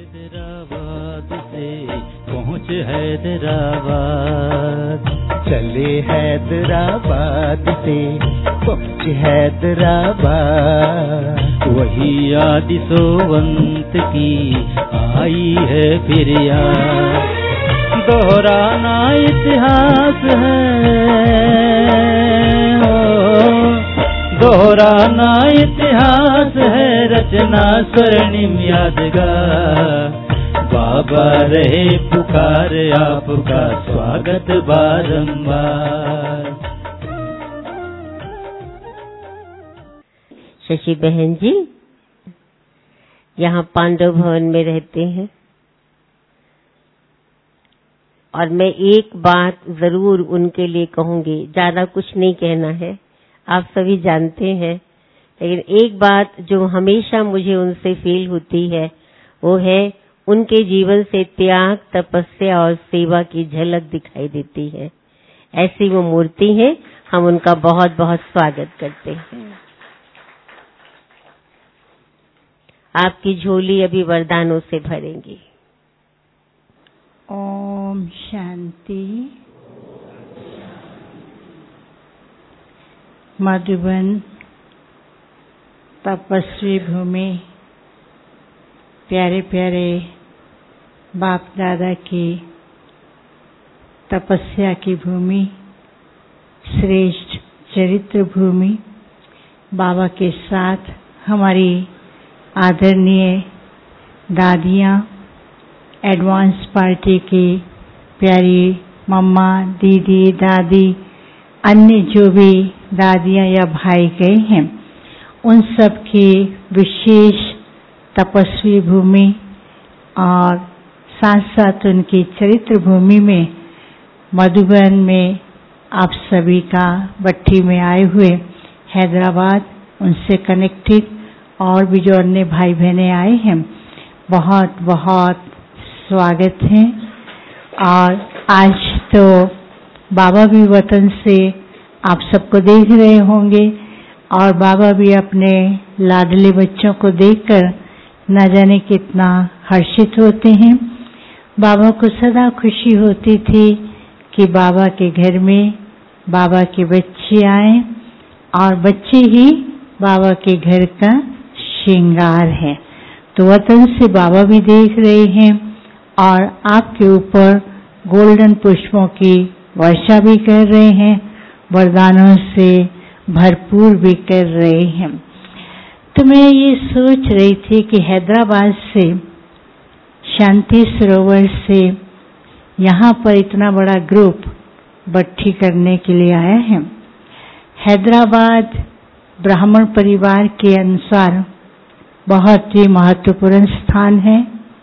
हैदराबाद से पहुँच हैदराबाद, चले हैदराबाद से पहुँच हैदराबाद, वही आदि सोवंत की आई है फिर याद, दोहराना इतिहास है, दोहराना इतिहास है, रचना स्वर्णिम यादगार, बाबा रहे पुकार आपका स्वागत बारंबार। शशि बहन जी यहाँ पांडव भवन में रहते हैं और मैं एक बात जरूर उनके लिए कहूंगी, ज्यादा कुछ नहीं कहना है, आप सभी जानते हैं, लेकिन एक बात जो हमेशा मुझे उनसे फील होती है वो है उनके जीवन से त्याग, तपस्या और सेवा की झलक दिखाई देती है। ऐसी वो मूर्ति है, हम उनका बहुत बहुत स्वागत करते हैं। आपकी झोली अभी वरदानों से भरेंगी। ओम शांति। मधुबन तपस्वी भूमि, प्यारे प्यारे बाप दादा की तपस्या की भूमि, श्रेष्ठ चरित्र भूमि, बाबा के साथ हमारी आदरणीय दादियाँ, एडवांस पार्टी की प्यारी मम्मा, दीदी, दादी, अन्य जो भी दादियाँ या भाई गए हैं, उन सब की विशेष तपस्वी भूमि और साथ साथ उनकी चरित्र भूमि में मधुबन में आप सभी का भट्टी में आए हुए हैदराबाद, उनसे कनेक्टेड और भी जो अन्य भाई बहनें आए हैं, बहुत बहुत स्वागत है। और आज तो बाबा भी वतन से आप सबको देख रहे होंगे और बाबा भी अपने लाडले बच्चों को देखकर न जाने कितना हर्षित होते हैं। बाबा को सदा खुशी होती थी कि बाबा के घर में बाबा के बच्चे आए और बच्चे ही बाबा के घर का श्रृंगार है। तो वतन से बाबा भी देख रहे हैं और आपके ऊपर गोल्डन पुष्पों की वर्षा भी कर रहे हैं, वरदानों से भरपूर भी कर रहे हैं। तो मैं ये सोच रही थी कि हैदराबाद से, शांति सरोवर से यहाँ पर इतना बड़ा ग्रुप भट्टी करने के लिए आया है। हैदराबाद ब्राह्मण परिवार के अनुसार बहुत ही महत्वपूर्ण स्थान है,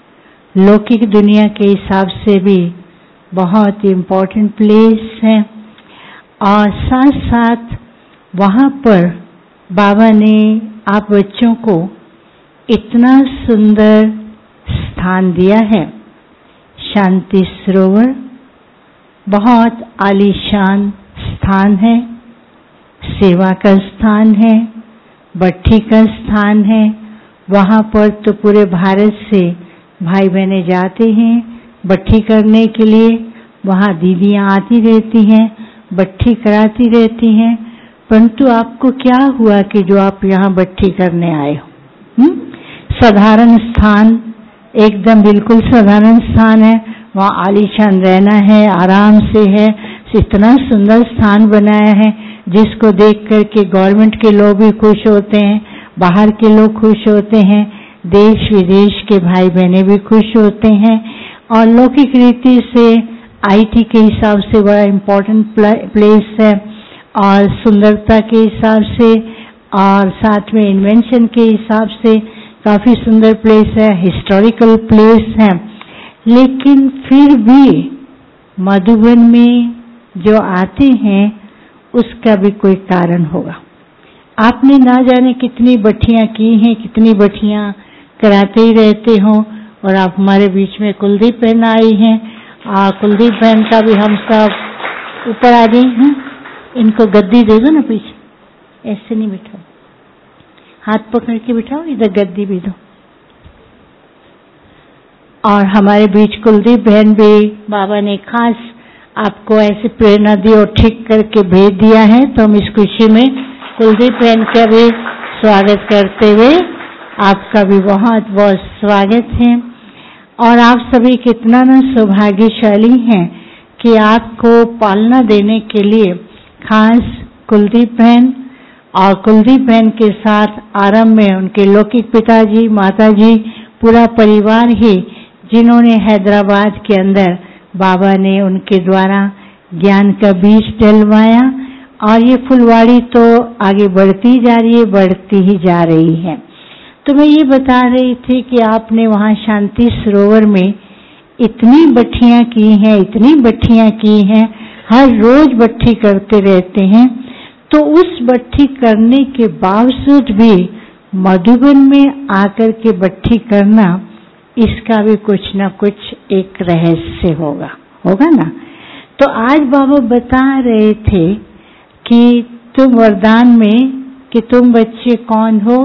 लौकिक दुनिया के हिसाब से भी बहुत इम्पोर्टेंट प्लेस है और साथ साथ वहाँ पर बाबा ने आप बच्चों को इतना सुंदर स्थान दिया है। शांति सरोवर बहुत आलीशान स्थान है, सेवा का स्थान है, भट्टी का स्थान है। वहाँ पर तो पूरे भारत से भाई बहनें जाते हैं भट्टी करने के लिए, वहाँ दीदियाँ आती रहती हैं, भट्टी कराती रहती हैं। परंतु आपको क्या हुआ कि जो आप यहाँ भट्टी करने आए हो? साधारण स्थान, एकदम बिल्कुल साधारण स्थान है, वहाँ आलीशान रहना है, आराम से है। इतना सुंदर स्थान बनाया है जिसको देख करके गवर्नमेंट के लोग भी खुश होते हैं, बाहर के लोग खुश होते हैं, देश विदेश के भाई बहने भी खुश होते हैं। और लौकिक रीति से आईटी के हिसाब से बड़ा इम्पोर्टेंट प्लेस है और सुंदरता के हिसाब से और साथ में इन्वेंशन के हिसाब से काफी सुंदर प्लेस है, हिस्टोरिकल प्लेस है। लेकिन फिर भी मधुबन में जो आते हैं उसका भी कोई कारण होगा। आपने ना जाने कितनी भट्टियां की हैं, कितनी भट्टियां कराते ही रहते हो। और आप हमारे बीच में कुलदीप बहन आई हैं, कुलदीप बहन का भी हम सब ऊपर आ गए हैं। इनको गद्दी दे दो ना पीछे, ऐसे नहीं बिठाओ, हाथ पकड़ के बिठाओ, इधर गद्दी भी दो। और हमारे बीच कुलदीप बहन भी बाबा ने खास आपको ऐसे प्रेरणा दी और ठीक करके भेज दिया है, तो हम इस खुशी में कुलदीप बहन का भी स्वागत करते हुए आपका भी बहुत बहुत स्वागत है। और आप सभी कितना न सौभाग्यशाली हैं कि आपको पालना देने के लिए खास कुलदीप बहन और कुलदीप बहन के साथ आरंभ में उनके लौकिक पिताजी, माताजी, पूरा परिवार ही, जिन्होंने हैदराबाद के अंदर बाबा ने उनके द्वारा ज्ञान का बीज डलवाया और ये फुलवाड़ी तो आगे बढ़ती जा रही है, बढ़ती ही जा रही है। तो मैं ये बता रही थी कि आपने वहाँ शांति सरोवर में इतनी बट्ठियाँ की हैं, इतनी बट्ठियाँ की हैं, हर रोज बट्ठी करते रहते हैं। तो उस बट्ठी करने के बावजूद भी मधुबन में आकर के बट्ठी करना, इसका भी कुछ ना कुछ एक रहस्य होगा ना। तो आज बाबा बता रहे थे कि तुम वरदान में कि तुम बच्चे कौन हो,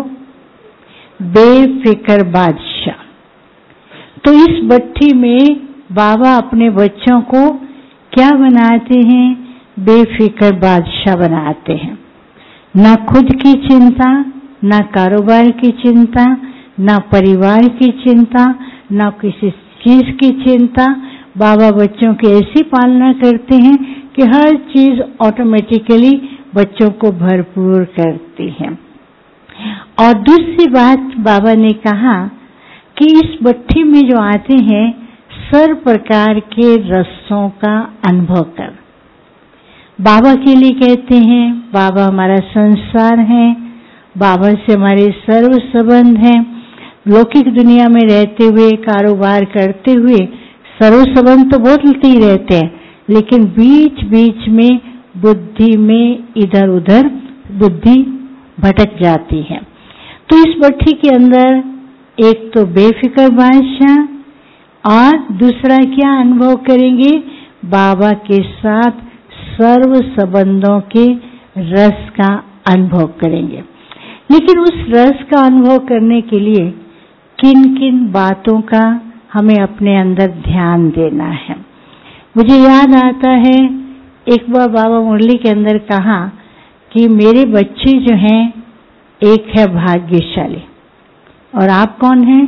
बेफिक्र बादशाह। तो इस बट्ठी में बाबा अपने बच्चों को क्या बनाते हैं, बेफिक्र बादशाह बनाते हैं। ना खुद की चिंता, ना कारोबार की चिंता, ना परिवार की चिंता, ना किसी चीज की चिंता। बाबा बच्चों की ऐसी पालना करते हैं कि हर चीज ऑटोमेटिकली बच्चों को भरपूर करती है। और दूसरी बात बाबा ने कहा कि इस बट्ठी में जो आते हैं सर्व प्रकार के रसों का अनुभव कर। बाबा के लिए कहते हैं, बाबा हमारा संसार है, बाबा से हमारे सर्व संबंध हैं। लौकिक दुनिया में रहते हुए, कारोबार करते हुए सर्व संबंध तो बदलते ही रहते हैं, लेकिन बीच बीच में बुद्धि में इधर उधर बुद्धि भटक जाती है। तो इस बट्ठी के अंदर एक तो बेफिक्र बादशाह और दूसरा क्या अनुभव करेंगे, बाबा के साथ सर्व संबंधों के रस का अनुभव करेंगे। लेकिन उस रस का अनुभव करने के लिए किन किन बातों का हमें अपने अंदर ध्यान देना है। मुझे याद आता है एक बार बाबा मुरली के अंदर कहा कि मेरे बच्चे जो हैं, एक है भाग्यशाली, और आप कौन हैं?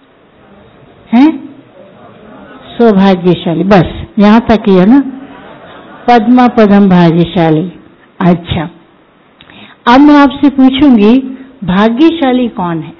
सौभाग्यशाली। बस यहाँ तक ही है ना, पद्मा पदम भाग्यशाली। अच्छा, अब मैं आपसे पूछूंगी भाग्यशाली कौन है?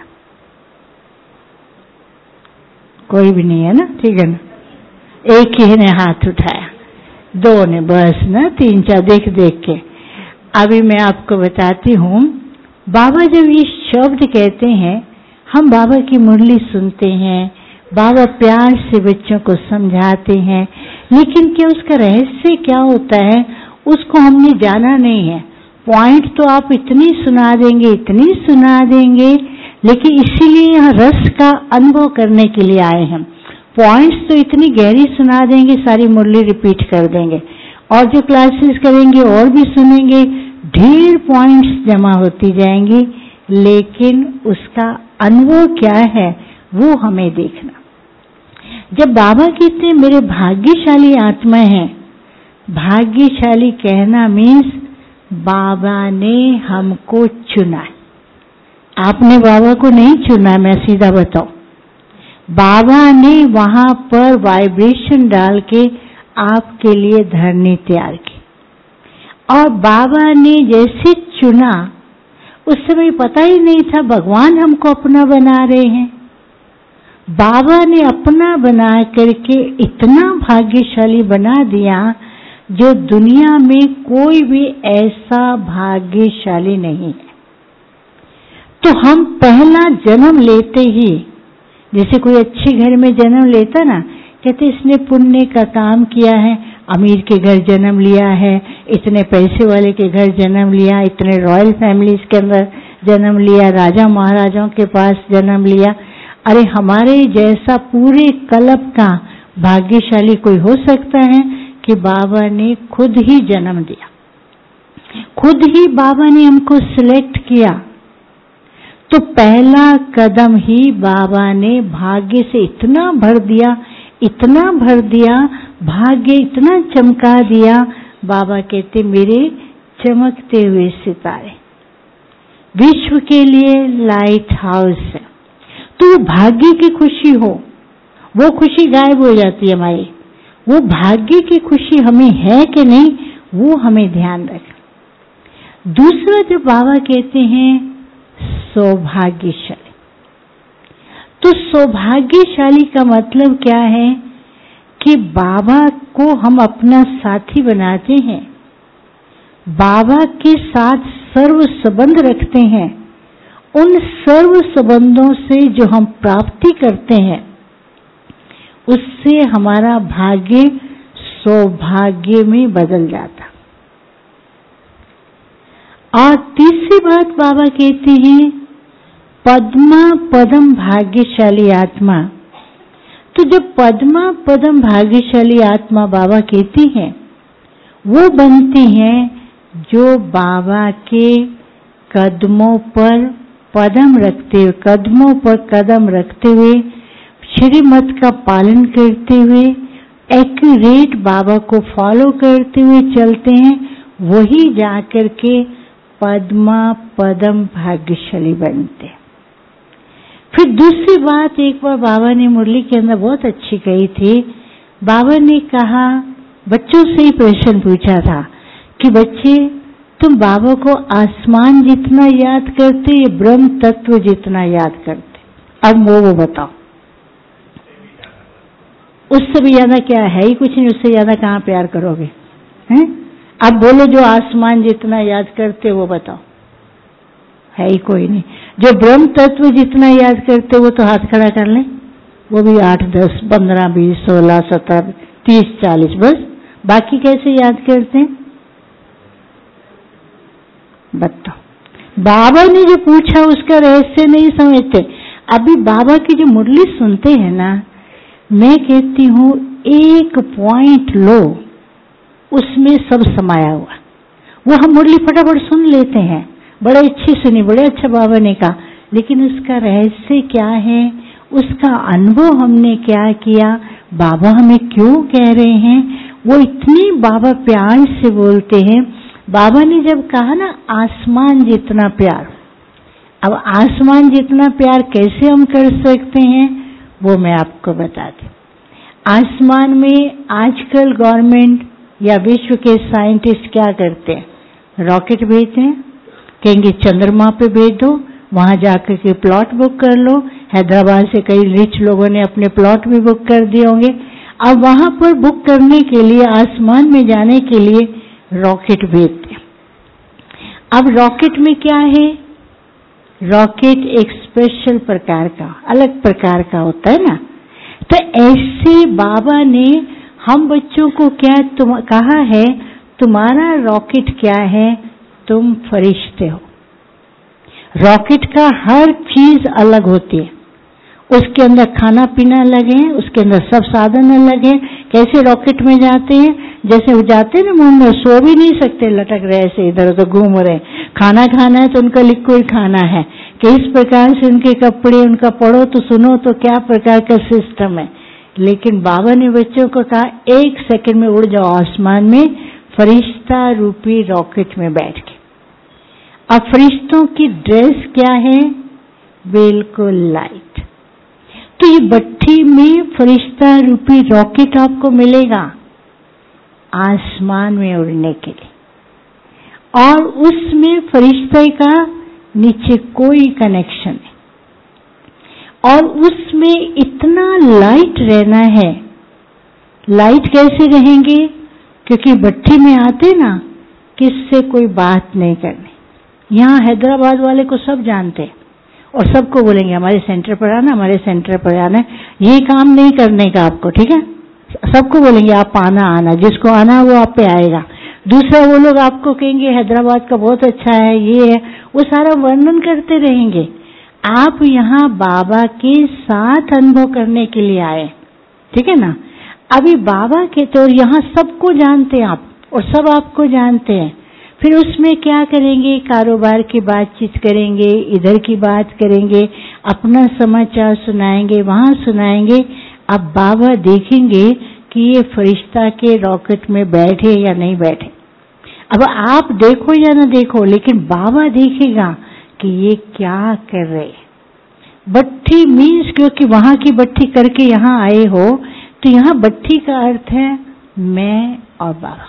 कोई भी नहीं है ना, ठीक है ना। एक ही ने हाथ उठाया, दो ने, बस ना, तीन चार देख देख के। अभी मैं आपको बताती हूँ, बाबा जब ये शब्द कहते हैं, हम बाबा की मुरली सुनते हैं, बाबा प्यार से बच्चों को समझाते हैं, लेकिन क्या उसका रहस्य क्या होता है उसको हमने जाना नहीं है। पॉइंट तो आप इतनी सुना देंगे, लेकिन इसीलिए यहाँ रस का अनुभव करने के लिए आए हैं। पॉइंट्स तो इतनी गहरी सुना देंगे, सारी मुरली रिपीट कर देंगे, और जो क्लासेस करेंगे और भी सुनेंगे, ढेर पॉइंट्स जमा होती जाएंगी, लेकिन उसका अनुभव क्या है वो हमें देखना। जब बाबा कहते हैं मेरे भाग्यशाली आत्मा है, भाग्यशाली कहना मीन्स बाबा ने हमको चुना। आपने बाबा को नहीं चुना, मैं सीधा बताऊं, बाबा ने वहां पर वाइब्रेशन डाल के आपके लिए धरनी तैयार की, और बाबा ने जैसे चुना, उस समय पता ही नहीं था भगवान हमको अपना बना रहे हैं। बाबा ने अपना बना करके इतना भाग्यशाली बना दिया जो दुनिया में कोई भी ऐसा भाग्यशाली नहीं है। तो हम पहला जन्म लेते ही, जैसे कोई अच्छे घर में जन्म लेता ना, कहते इसने पुण्य का काम किया है, अमीर के घर जन्म लिया है, इतने पैसे वाले के घर जन्म लिया, इतने रॉयल फैमिलीज के अंदर जन्म लिया, राजा महाराजाओं के पास जन्म लिया। अरे हमारे जैसा पूरे कल्प का भाग्यशाली कोई हो सकता है कि बाबा ने खुद ही जन्म दिया, खुद ही बाबा ने हमको सिलेक्ट किया। तो पहला कदम ही बाबा ने भाग्य से इतना भर दिया, भाग्य इतना चमका दिया। बाबा कहते मेरे चमकते हुए सितारे विश्व के लिए लाइट हाउस है। तो भाग्य की खुशी हो, वो खुशी गायब हो जाती है हमारी। वो भाग्य की खुशी हमें है कि नहीं, वो हमें ध्यान रखना। दूसरा जो बाबा कहते हैं सौभाग्यशाली, तो सौभाग्यशाली का मतलब क्या है कि बाबा को हम अपना साथी बनाते हैं, बाबा के साथ सर्व संबंध रखते हैं। उन सर्व संबंधों से जो हम प्राप्ति करते हैं उससे हमारा भाग्य सौभाग्य में बदल जाता। और तीसरी बात बाबा कहते हैं पद्मा पदम भाग्यशाली आत्मा। तो जब पद्मा पदम भाग्यशाली आत्मा बाबा कहती हैं, वो बनती हैं जो बाबा के कदमों पर पदम रखते हुए, कदमों पर कदम रखते हुए, श्रीमत का पालन करते हुए, एक्यूरेट बाबा को फॉलो करते हुए चलते हैं, वही जाकर के पद्मा पदम भाग्यशाली बनते हैं। फिर दूसरी बात एक बार बाबा ने मुरली के अंदर बहुत अच्छी कही थी। बाबा ने कहा, बच्चों से ही प्रश्न पूछा था कि बच्चे तुम बाबा को आसमान जितना याद करते या ब्रह्म तत्व जितना याद करते? अब वो बताओ, उससे भी ज्यादा क्या है ही कुछ नहीं, उससे ज्यादा कहाँ प्यार करोगे हैं? अब बोलो जो आसमान जितना याद करते वो बताओ, है ही कोई नहीं। जो ब्रह्म तत्व जितना याद करते वो तो हाथ खड़ा कर लें, वो भी 8, 10, 15, 20, 16, 17, 30, 40 बस। बाकी कैसे याद करते हैं बताओ? बाबा ने जो पूछा उसका रहस्य नहीं समझते। अभी बाबा की जो मुरली सुनते हैं ना, मैं कहती हूँ एक पॉइंट लो, उसमें सब समाया हुआ। वो हम मुरली फटाफट सुन लेते हैं, बड़े अच्छी सुनी, बड़े अच्छा बाबा ने कहा, लेकिन उसका रहस्य क्या है, उसका अनुभव हमने क्या किया, बाबा हमें क्यों कह रहे हैं, वो इतनी बाबा प्यार से बोलते हैं। बाबा ने जब कहा ना आसमान जितना प्यार, अब आसमान जितना प्यार कैसे हम कर सकते हैं वो मैं आपको बता दूं। आसमान में आजकल गवर्नमेंट या विश्व के साइंटिस्ट क्या करते हैं, रॉकेट भेजते हैं, कहेंगे चंद्रमा पे भेज दो, वहां जाकर के प्लॉट बुक कर लो। हैदराबाद से कई रिच लोगों ने अपने प्लॉट भी बुक कर दिए होंगे। अब वहां पर बुक करने के लिए, आसमान में जाने के लिए रॉकेट भेजते हैं। अब रॉकेट में क्या है, रॉकेट एक स्पेशल प्रकार का, अलग प्रकार का होता है ना। तो ऐसे बाबा ने हम बच्चों को क्या कहा है, तुम्हारा रॉकेट क्या है, तुम फरिश्ते हो। रॉकेट का हर चीज अलग होती है, उसके अंदर खाना पीना अलग है, उसके अंदर सब साधन अलग है। कैसे रॉकेट में जाते हैं, जैसे वो जाते हैं ना मून में, सो भी नहीं सकते, लटक रहे ऐसे इधर उधर घूम रहे। खाना खाना है तो उनका लिक्विड खाना है, किस प्रकार से उनके कपड़े, उनका पढ़ो तो सुनो तो क्या प्रकार का सिस्टम है। लेकिन बाबा ने बच्चों को कहा 1 सेकंड में उड़ जाओ आसमान में, फरिश्ता रूपी रॉकेट में बैठ के। अब फरिश्तों की ड्रेस क्या है, बिल्कुल लाइट। तो ये भट्ठी में फरिश्ता रूपी रॉकेट आपको मिलेगा आसमान में उड़ने के लिए, और उसमें फरिश्ते का नीचे कोई कनेक्शन नहीं, और उसमें इतना लाइट रहना है। लाइट कैसे रहेंगे, क्योंकि भट्ठी में आते ना, किससे कोई बात नहीं करनी। यहाँ हैदराबाद वाले को सब जानते हैं और सबको बोलेंगे हमारे सेंटर पर आना, हमारे सेंटर पर आना। ये काम नहीं करने का आपको, ठीक है, सबको बोलेंगे आप आना आना, जिसको आना वो आप पे आएगा। दूसरा वो लोग आपको कहेंगे हैदराबाद का बहुत अच्छा है, ये है, वो सारा वर्णन करते रहेंगे। आप यहाँ बाबा के साथ अनुभव करने के लिए आए, ठीक है ना। अभी बाबा के तो यहाँ सबको जानते हैं आप, और सब आपको जानते हैं। फिर उसमें क्या करेंगे, कारोबार की बातचीत करेंगे, इधर की बात करेंगे, अपना समाचार सुनाएंगे, वहां सुनाएंगे। अब बाबा देखेंगे कि ये फरिश्ता के रॉकेट में बैठे या नहीं बैठे। अब आप देखो या ना देखो, लेकिन बाबा देखेगा कि ये क्या कर रहे। बट्ठी मीन्स, क्योंकि वहां की बट्ठी करके यहाँ आए हो, तो यहाँ बट्ठी का अर्थ है मैं और बाबा।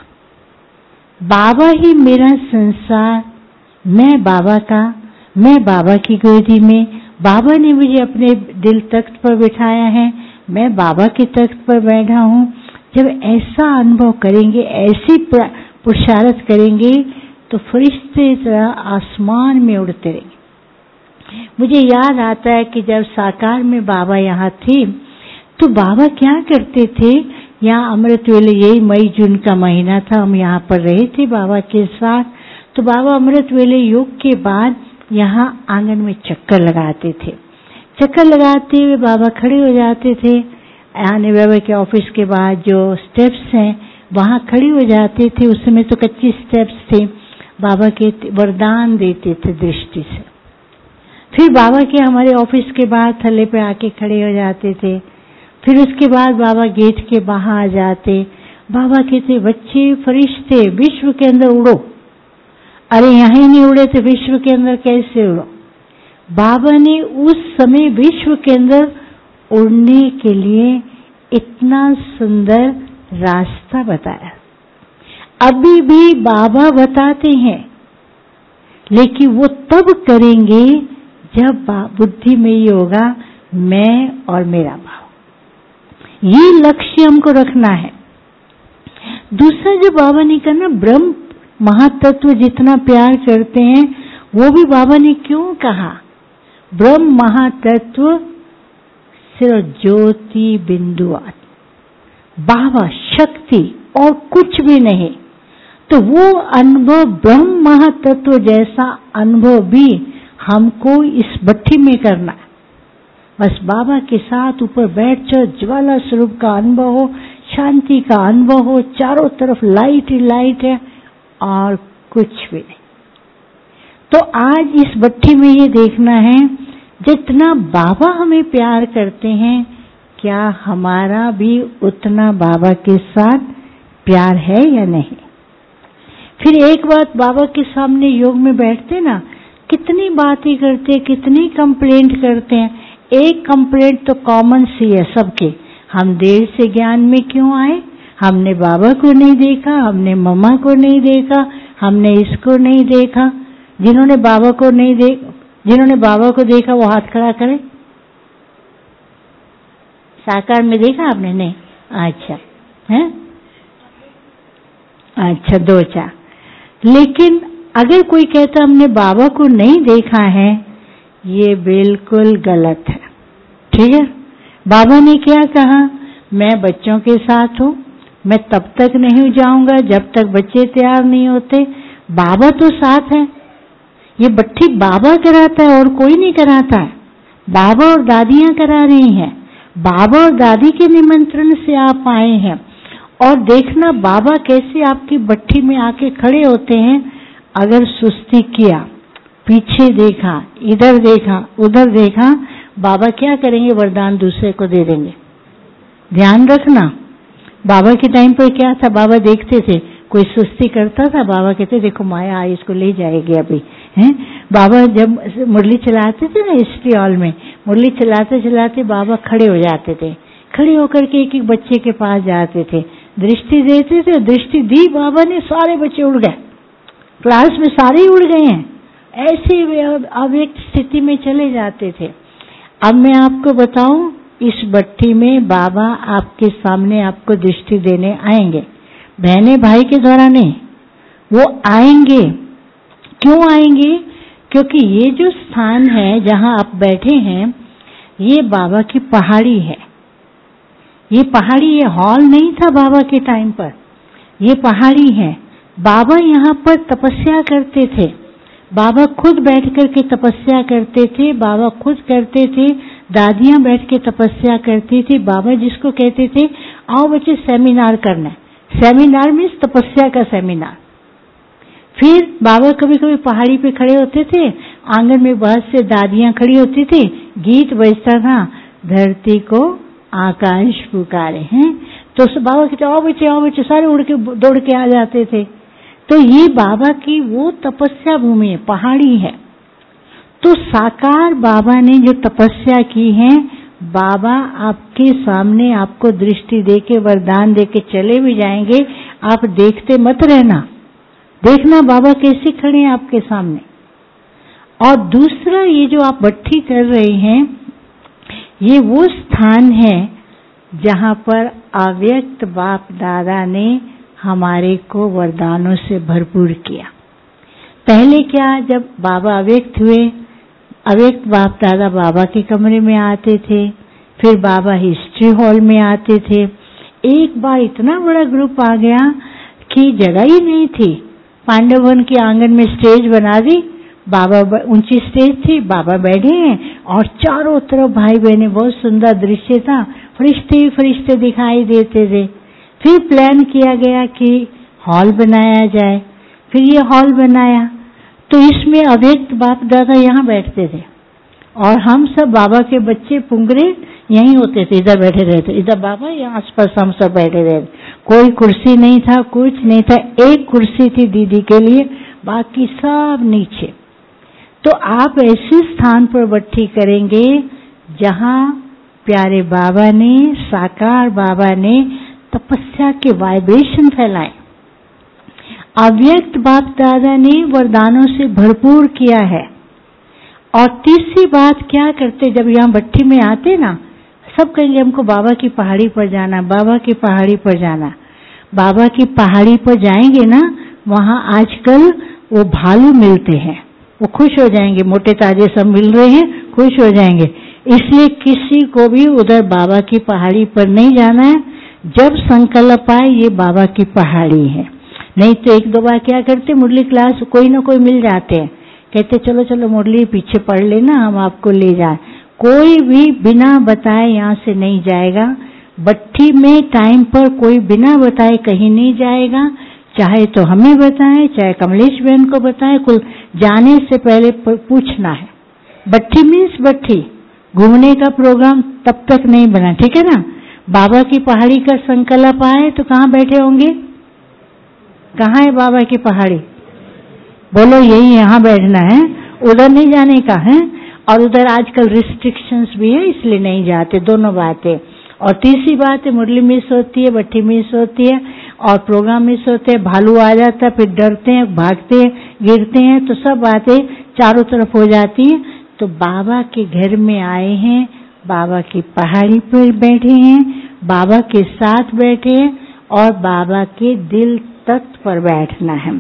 बाबा ही मेरा संसार, मैं बाबा का, मैं बाबा की गोदी में। बाबा ने मुझे अपने दिल तख्त पर बिठाया है, मैं बाबा के तख्त पर बैठा हूँ। जब ऐसा अनुभव करेंगे, ऐसी पुरुषार्थ करेंगे, तो फरिश्ते तरह आसमान में उड़ते रहेंगे। मुझे याद आता है कि जब साकार में बाबा यहाँ थे, तो बाबा क्या करते थे, यहाँ अमृत वेले, यही मई जून का महीना था, हम यहाँ पर रहे थे बाबा के साथ। तो बाबा अमृत वेले योग के बाद यहाँ आंगन में चक्कर लगाते थे। चक्कर लगाते हुए बाबा खड़े हो जाते थे। आने बाबा के ऑफिस के बाद जो स्टेप्स हैं वहाँ खड़े हो जाते थे। उस समय तो कच्ची स्टेप्स थे। बाबा के वरदान देते थे दृष्टि से। फिर बाबा के हमारे ऑफिस के बाहर थल्ले पे आके खड़े हो जाते थे। फिर उसके बाद बाबा गेट के बाहर आ जाते। बाबा कहते, बच्चे फरिश्ते विश्व के अंदर उड़ो। अरे यहीं नहीं उड़े तो विश्व के अंदर कैसे उड़ो। बाबा ने उस समय विश्व के अंदर उड़ने के लिए इतना सुंदर रास्ता बताया। अभी भी बाबा बताते हैं, लेकिन वो तब करेंगे जब बुद्धि में ये होगा मैं और मेरा भाव। ये लक्ष्य हमको रखना है। दूसरा जो बाबा ने कहा ना, ब्रह्म महातत्व जितना प्यार करते हैं, वो भी बाबा ने क्यों कहा? ब्रह्म महातत्व सिर्फ ज्योति बिंदु, बाबा शक्ति और कुछ भी नहीं। तो वो अनुभव, ब्रह्म महातत्व जैसा अनुभव भी हमको इस भट्टी में करना है। बस बाबा के साथ ऊपर बैठ कर ज्वाला स्वरूप का अनुभव हो, शांति का अनुभव हो, चारों तरफ लाइट ही लाइट है और कुछ भी नहीं। तो आज इस भट्टी में ये देखना है, जितना बाबा हमें प्यार करते हैं, क्या हमारा भी उतना बाबा के साथ प्यार है या नहीं। फिर एक बात, बाबा के सामने योग में बैठते ना, कितनी बातें करते, कितनी कंप्लेंट करते हैं। एक कंप्लेंट तो कॉमन सी है सबके, हम देर से ज्ञान में क्यों आए, हमने बाबा को नहीं देखा, हमने मम्मा को नहीं देखा, हमने इसको नहीं देखा। जिन्होंने बाबा को नहीं जिन्होंने बाबा को देखा वो हाथ खड़ा करे। साकार में देखा आपने? नहीं। अच्छा है, अच्छा दो चार। लेकिन अगर कोई कहता हमने बाबा को नहीं देखा है, ये बिल्कुल गलत है। ठीक है, बाबा ने क्या कहा, मैं बच्चों के साथ हूँ, मैं तब तक नहीं जाऊंगा जब तक बच्चे तैयार नहीं होते। बाबा तो साथ है। ये भट्टी बाबा कराता है और कोई नहीं कराता है। बाबा और दादियां करा रही हैं। बाबा और दादी के निमंत्रण से आप आए हैं। और देखना बाबा कैसे आपकी भट्टी में आके खड़े होते हैं। अगर सुस्ती किया, पीछे देखा, इधर देखा, उधर देखा, बाबा क्या करेंगे? वरदान दूसरे को दे देंगे। ध्यान रखना, बाबा के टाइम पर क्या था, बाबा देखते थे, कोई सुस्ती करता था, बाबा कहते देखो माया आई, इसको ले जाएगी अभी, हैं। बाबा जब मुरली चलाते थे ना हिस्ट्री हॉल में, मुरली चलाते चलाते बाबा खड़े हो जाते थे। खड़े होकर के एक एक बच्चे के पास जाते थे, दृष्टि देते थे। दृष्टि दी बाबा ने, सारे बच्चे उड़ गए, क्लास में सारे ही उड़ गए हैं। ऐसे अव्यक्त स्थिति में चले जाते थे। अब मैं आपको बताऊं, इस भट्टी में बाबा आपके सामने आपको दृष्टि देने आएंगे। बहने भाई के द्वारा नहीं, वो आएंगे। क्यों आएंगे? क्योंकि ये जो स्थान है जहां आप बैठे हैं, ये बाबा की पहाड़ी है। ये पहाड़ी, ये हॉल नहीं था बाबा के टाइम पर, ये पहाड़ी है। बाबा यहाँ पर तपस्या करते थे। बाबा खुद बैठ कर के तपस्या करते थे। बाबा खुद करते थे, दादियां बैठ के तपस्या करती थी। बाबा जिसको कहते थे, आओ बच्चे सेमिनार करना है। सेमिनार मीन्स तपस्या का सेमिनार। फिर बाबा कभी कभी पहाड़ी पे खड़े होते थे, आंगन में बहुत से दादियां खड़ी होती थी, गीत बजता था, धरती को आकाश पुकारे हैं, तो बाबा कहते आओ बच्चे, सारे उड़ के दौड़ के आ जाते थे। तो ये बाबा की वो तपस्या भूमि है, पहाड़ी है। तो साकार बाबा ने जो तपस्या की है, बाबा आपके सामने आपको दृष्टि देके वरदान देके चले भी जाएंगे, आप देखते मत रहना, देखना बाबा कैसे खड़े हैं आपके सामने। और दूसरा, ये जो आप भट्ठी कर रहे हैं, ये वो स्थान है जहां पर अव्यक्त बाप दादा ने हमारे को वरदानों से भरपूर किया। पहले क्या, जब बाबा अव्यक्त हुए, अव्यक्त बाप दादा बाबा के कमरे में आते थे, फिर बाबा हिस्ट्री हॉल में आते थे। एक बार इतना बड़ा ग्रुप आ गया कि जगह ही नहीं थी, पांडवन के आंगन में स्टेज बना दी, बाबा ऊंची स्टेज थी, बाबा बैठे हैं और चारों तरफ भाई बहने, बहुत सुंदर दृश्य था, फरिश्ते फरिश्ते दिखाई देते थे। फिर प्लान किया गया कि हॉल बनाया जाए, फिर ये हॉल बनाया, तो इसमें अव्यक्त बाप दादा यहाँ बैठते थे और हम सब बाबा के बच्चे पुंगरे यहीं होते थे, इधर बैठे रहते, इधर बाबा, यहाँ आसपास हम सब बैठे रहते। कोई कुर्सी नहीं था, कुछ नहीं था, एक कुर्सी थी दीदी के लिए, बाकी सब नीचे। तो आप ऐसे स्थान पर भट्ठी करेंगे जहां प्यारे बाबा ने, साकार बाबा ने तपस्या के वाइब्रेशन फैलाए। अव्यक्त बाप दादा ने वरदानों से भरपूर किया है। और तीसरी बात क्या करते, जब यहाँ भट्ठी में आते ना, सब कहेंगे हमको बाबा की पहाड़ी पर जाना, बाबा की पहाड़ी पर जाना। बाबा की पहाड़ी पर जाएंगे ना, वहां आजकल वो भालू मिलते हैं, वो खुश हो जाएंगे, मोटे ताजे सब मिल रहे हैं, खुश हो जाएंगे। इसलिए किसी को भी उधर बाबा की पहाड़ी पर नहीं जाना है। जब संकल्प आए ये बाबा की पहाड़ी है, नहीं तो एक दो बार क्या करते, मुरली क्लास कोई ना कोई मिल जाते हैं, कहते चलो चलो मुरली पीछे पढ़ लेना, हम आपको ले जाए। कोई भी बिना बताए यहाँ से नहीं जाएगा। भट्ठी में टाइम पर कोई बिना बताए कहीं नहीं जाएगा, चाहे तो हमें बताएं, चाहे कमलेश बहन को बताएं, कुल जाने से पहले पूछना है। भट्ठी मीन्स भट्ठी, घूमने का प्रोग्राम तब तक नहीं बना, ठीक है ना। बाबा की पहाड़ी का संकल्प आए तो कहाँ बैठे होंगे, कहाँ है बाबा की पहाड़ी, बोलो यही यहाँ बैठना है, उधर नहीं जाने का है। और उधर आजकल रिस्ट्रिक्शंस भी है, इसलिए नहीं जाते, दोनों बातें। और तीसरी बात है, मुरली मिस होती है, भट्ठी मिस होती है और प्रोग्राम मिस होते हैं, भालू आ जाता है, फिर डरते हैं, भागते हैं, गिरते हैं, तो सब बातें चारों तरफ हो जाती है। तो बाबा के घर में आए हैं, बाबा की पहाड़ी पर बैठे हैं, बाबा के साथ बैठे हैं और बाबा के दिल तख्त पर बैठना है।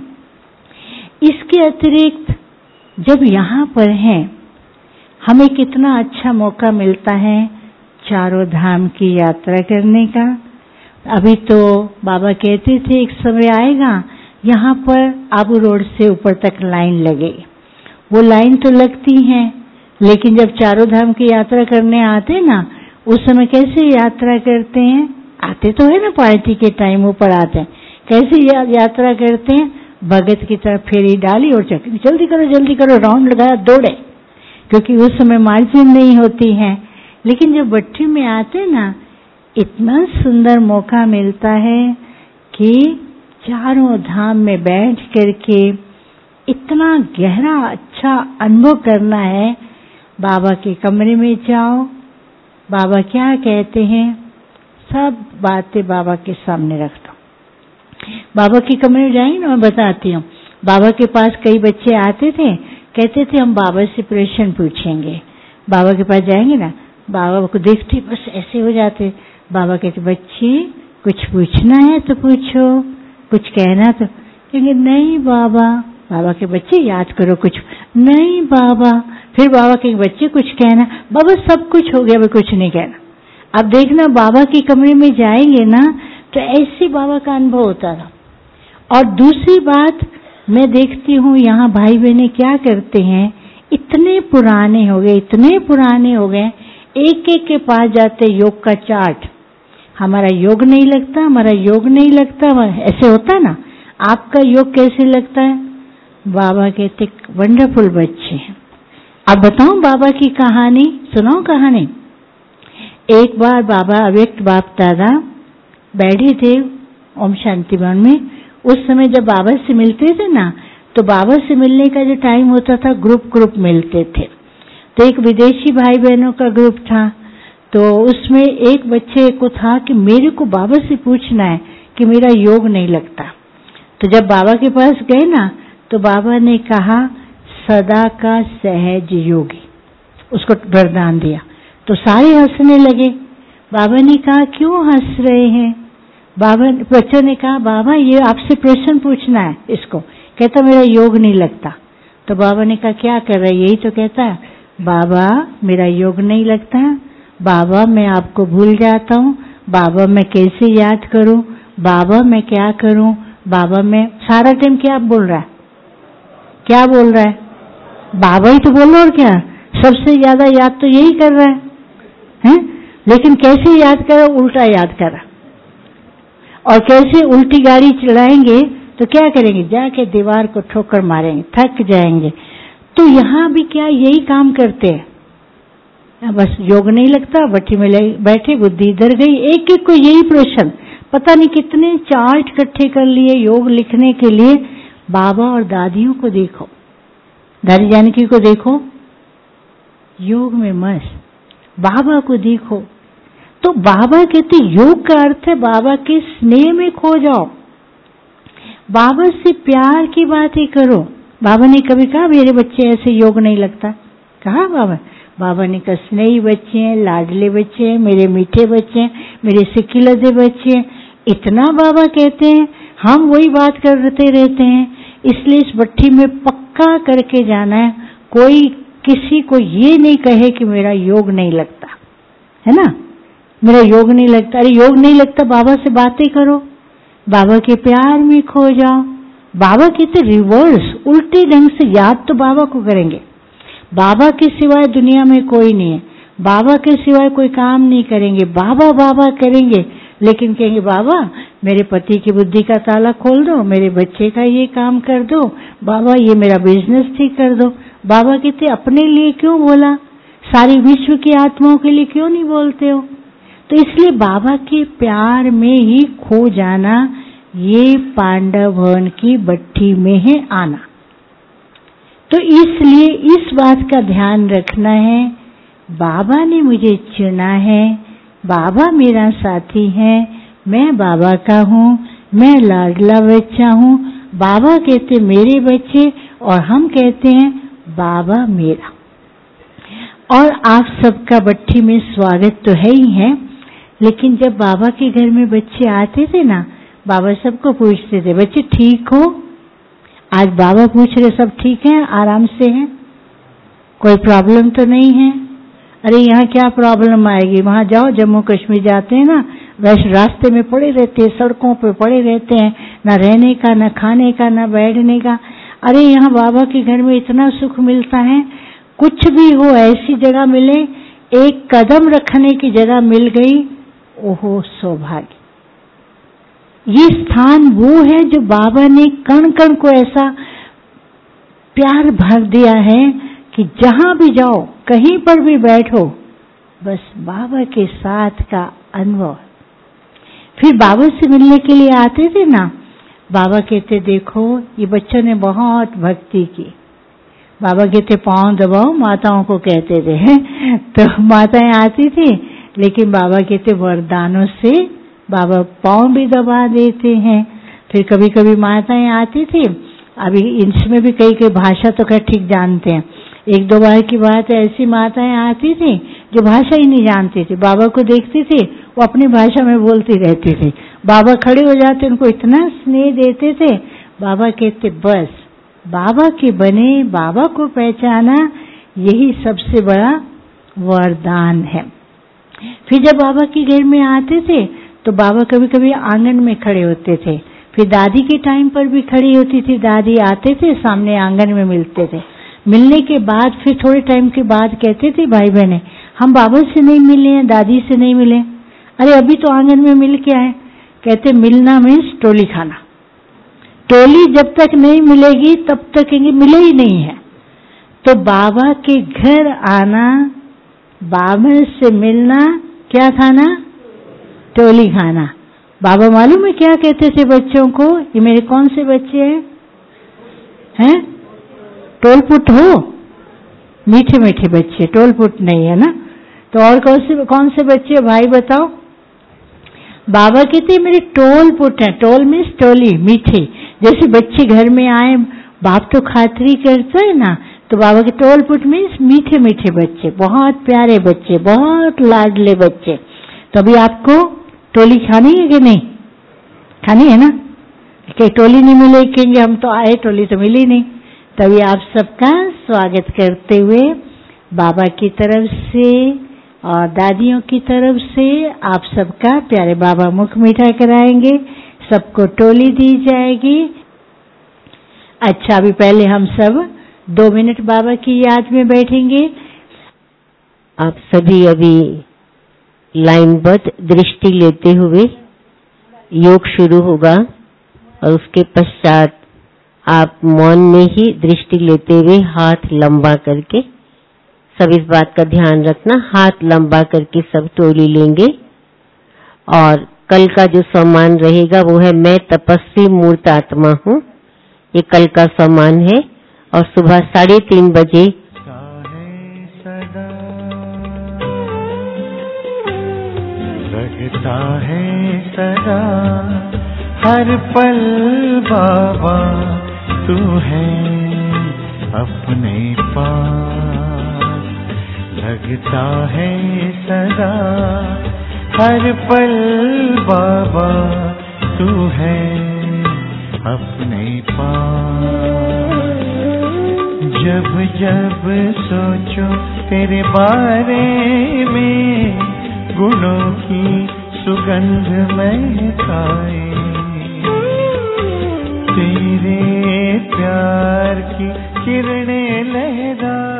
इसके अतिरिक्त जब यहाँ पर हैं, हमें कितना अच्छा मौका मिलता है चारों धाम की यात्रा करने का। अभी तो बाबा कहते थे एक समय आएगा यहाँ पर आबू रोड से ऊपर तक लाइन लगे। वो लाइन तो लगती है, लेकिन जब चारों धाम की यात्रा करने आते ना, उस समय कैसे यात्रा करते हैं, आते तो है ना पार्टी के टाइम ऊपर आते हैं, कैसे यात्रा करते हैं, भगत की तरफ फेरी डाली और चक्री, जल्दी करो राउंड लगाया, दौड़े, क्योंकि उस समय मार्जिन नहीं होती है। लेकिन जब भट्ठी में आते ना, इतना सुंदर मौका मिलता है कि चारों धाम में बैठ करके इतना गहरा अच्छा अनुभव करना है। बाबा के कमरे में जाओ, बाबा क्या कहते हैं, सब बातें बाबा के सामने रख दो। बाबा के कमरे में जाएंगे ना, मैं बताती हूँ। बाबा के पास कई बच्चे आते थे, कहते थे हम बाबा से प्रश्न पूछेंगे। बाबा के पास जाएंगे ना, बाबा को देखते बस ऐसे हो जाते। बाबा कहते बच्चे कुछ पूछना है तो पूछो, कुछ कहना तो, कहेंगे नहीं बाबा। बाबा के बच्चे याद करो कुछ, नहीं बाबा। फिर बाबा के बच्चे कुछ कहना, बाबा सब कुछ हो गया, मैं कुछ नहीं कहना। अब देखना बाबा के कमरे में जाएंगे ना, तो ऐसे बाबा का अनुभव होता था। और दूसरी बात मैं देखती हूँ, यहाँ भाई बहनें क्या करते हैं, इतने पुराने हो गए, एक एक के पास जाते योग का चार्ट, हमारा योग नहीं लगता, ऐसे होता है ना। आपका योग कैसे लगता है, बाबा कहते वंडरफुल बच्चे हैं। अब बताऊं बाबा की कहानी, सुनाऊं कहानी। एक बार बाबा अव्यक्त बाप दादा बैठे थे ओम शांति वन में। उस समय जब बाबा से मिलते थे ना, तो बाबा से मिलने का जो टाइम होता था ग्रुप मिलते थे। तो एक विदेशी भाई बहनों का ग्रुप था, तो उसमें एक बच्चे को था कि मेरे को बाबा से पूछना है कि मेरा योग नहीं लगता। तो जब बाबा के पास गए ना, तो बाबा ने कहा सदा का सहज योगी, उसको वरदान दिया। तो सारे हंसने लगे। बाबा ने कहा क्यों हंस रहे हैं? बच्चों ने कहा बाबा ये आपसे प्रश्न पूछना है इसको। कहता मेरा योग नहीं लगता। तो बाबा ने कहा क्या कर रहा है? यही तो कहता है बाबा मेरा योग नहीं लगता, बाबा मैं आपको भूल जाता हूँ, बाबा मैं कैसे याद करूं, बाबा मैं क्या करूं, बाबा मैं सारा टाइम क्या बोल रहा है? क्या बोल रहा है? बाबा ही तो बोल रहा, और क्या? सबसे ज्यादा याद तो यही कर रहा है? लेकिन कैसे याद कर रहा? उल्टा याद कर रहा। और कैसे उल्टी गाड़ी चलाएंगे तो क्या करेंगे? जाके दीवार को ठोकर मारेंगे, थक जाएंगे। तो यहाँ भी क्या यही काम करते हैं? बस योग नहीं लगता, भट्टी में बैठे, बुद्धि इधर गई। एक एक को यही प्रश्न, पता नहीं कितने चार्ट इकट्ठे कर लिए योग लिखने के लिए। बाबा और दादियों को देखो, दादी जानकी को देखो योग में मस्त, बाबा को देखो। तो बाबा कहते योग का अर्थ है बाबा के स्नेह में खो जाओ, बाबा से प्यार की बातें करो। बाबा ने कभी कहा मेरे बच्चे ऐसे योग नहीं लगता? कहा बाबा ने कहा स्नेही बच्चे हैं, लाडले बच्चे हैं, मेरे मीठे बच्चे हैं, मेरे सिकिलदे बच्चे हैं। इतना बाबा कहते हैं, हम वही बात करते रहते हैं। इसलिए इस भट्टी में पक्का करके जाना है, कोई किसी को ये नहीं कहे कि मेरा योग नहीं लगता, है ना, मेरा योग नहीं लगता। अरे योग नहीं लगता, बाबा से बातें करो, बाबा के प्यार में खो जाओ। बाबा कहते रिवर्स, उल्टे ढंग से याद तो बाबा को करेंगे। बाबा के सिवाय दुनिया में कोई नहीं है, बाबा के सिवाय कोई काम नहीं करेंगे, बाबा बाबा करेंगे। लेकिन कहेंगे बाबा मेरे पति की बुद्धि का ताला खोल दो, मेरे बच्चे का ये काम कर दो, बाबा ये मेरा बिजनेस ठीक कर दो। बाबा कहते अपने लिए क्यों बोला, सारी विश्व की आत्माओं के लिए क्यों नहीं बोलते हो? तो इसलिए बाबा के प्यार में ही खो जाना, ये पांडव भवन की भट्टी में है आना। तो इसलिए इस बात का ध्यान रखना है, बाबा ने मुझे चुना है, बाबा मेरा साथी है, मैं बाबा का हूँ, मैं लाडला बच्चा हूँ। बाबा कहते मेरे बच्चे और हम कहते हैं बाबा मेरा। और आप सबका भट्टी में स्वागत तो है ही है। लेकिन जब बाबा के घर में बच्चे आते थे ना, बाबा सबको पूछते थे बच्चे ठीक हो? आज बाबा पूछ रहे सब ठीक है, आराम से हैं, कोई प्रॉब्लम तो नहीं है? अरे यहाँ क्या प्रॉब्लम आएगी, वहां जाओ, जम्मू कश्मीर जाते हैं ना, वैसे रास्ते में पड़े रहते हैं, सड़कों पे पड़े रहते हैं, ना रहने का, ना खाने का, ना बैठने का। अरे यहाँ बाबा के घर में इतना सुख मिलता है, कुछ भी हो ऐसी जगह मिले, एक कदम रखने की जगह मिल गई, ओहो सौभाग्य। ये स्थान वो है जो बाबा ने कण कण को ऐसा प्यार भर दिया है कि जहां भी जाओ, कहीं पर भी बैठो, बस बाबा के साथ का अनुभव। फिर बाबा से मिलने के लिए आते थे ना, बाबा कहते देखो ये बच्चों ने बहुत भक्ति की। बाबा कहते पांव दबाओ, माताओं को कहते थे तो माताएं आती थी, लेकिन बाबा कहते वरदानों से बाबा पांव भी दबा देते हैं। फिर कभी कभी माताएं आती थी, अभी इसमें भी कई कई भाषा तो खैर ठीक जानते हैं। एक दो बार की बात है, ऐसी माताएं आती थी जो भाषा ही नहीं जानती थी, बाबा को देखती थी वो अपनी भाषा में बोलती रहती थी। बाबा खड़े हो जाते, उनको इतना स्नेह देते थे। बाबा कहते बस बाबा के बने, बाबा को पहचाना, यही सबसे बड़ा वरदान है। फिर जब बाबा के घर में आते थे तो बाबा कभी कभी आंगन में खड़े होते थे। फिर दादी के टाइम पर भी खड़ी होती थी, दादी आते थे, सामने आंगन में मिलते थे। मिलने के बाद फिर थोड़े टाइम के बाद कहते थे भाई बहने हम बाबा से नहीं मिले हैं, दादी से नहीं मिले। अरे अभी तो आंगन में मिल के आए। कहते मिलना मीन्स टोली खाना। टोली जब तक नहीं मिलेगी तब तक कहेंगे मिले ही नहीं है। तो बाबा के घर आना, बाबा से मिलना, क्या खाना? टोली खाना। बाबा मालूम है क्या कहते थे बच्चों को? ये मेरे कौन से बच्चे हैं? टोलपुट हो, मीठे मीठे बच्चे, टोलपुट नहीं है ना। तो और कौन से बच्चे भाई बताओ? बाबा कहते मेरे टोलपुट है। टोल मीन्स टोली, मीठे। जैसे बच्चे घर में आए, बाप तो खातिरी करता है ना, तो बाबा के टोलपुट मीन्स मीठे मीठे बच्चे, बहुत प्यारे बच्चे, बहुत लाडले बच्चे। तो अभी आपको टोली खानी है कि नहीं? खानी है ना? कि टोली नहीं मिले कहेंगे हम तो आए, टोली तो मिली नहीं। तभी आप सबका स्वागत करते हुए बाबा की तरफ से और दादियों की तरफ से आप सबका प्यारे बाबा मुख मीठा कराएंगे, सबको टोली दी जाएगी। अच्छा, अभी पहले हम सब 2 मिनट बाबा की याद में बैठेंगे। आप सभी अभी लाइनबद्ध दृष्टि लेते हुए योग शुरू होगा और उसके पश्चात आप मौन में ही दृष्टि लेते हुए हाथ लंबा करके, सब इस बात का ध्यान रखना, हाथ लंबा करके सब टोली लेंगे। और कल का जो सम्मान रहेगा वो है मैं तपस्वी मूर्त आत्मा हूँ, ये कल का सम्मान है। और सुबह 3:30 बजे लगता है सदा हर पल बाबा तू है अपने पास, लगता है सदा हर पल बाबा तू है अपने पास। जब जब सोचो तेरे बारे में, गुणों की सुगंध महकाए, तेरे प्यार की किरणें लहराए।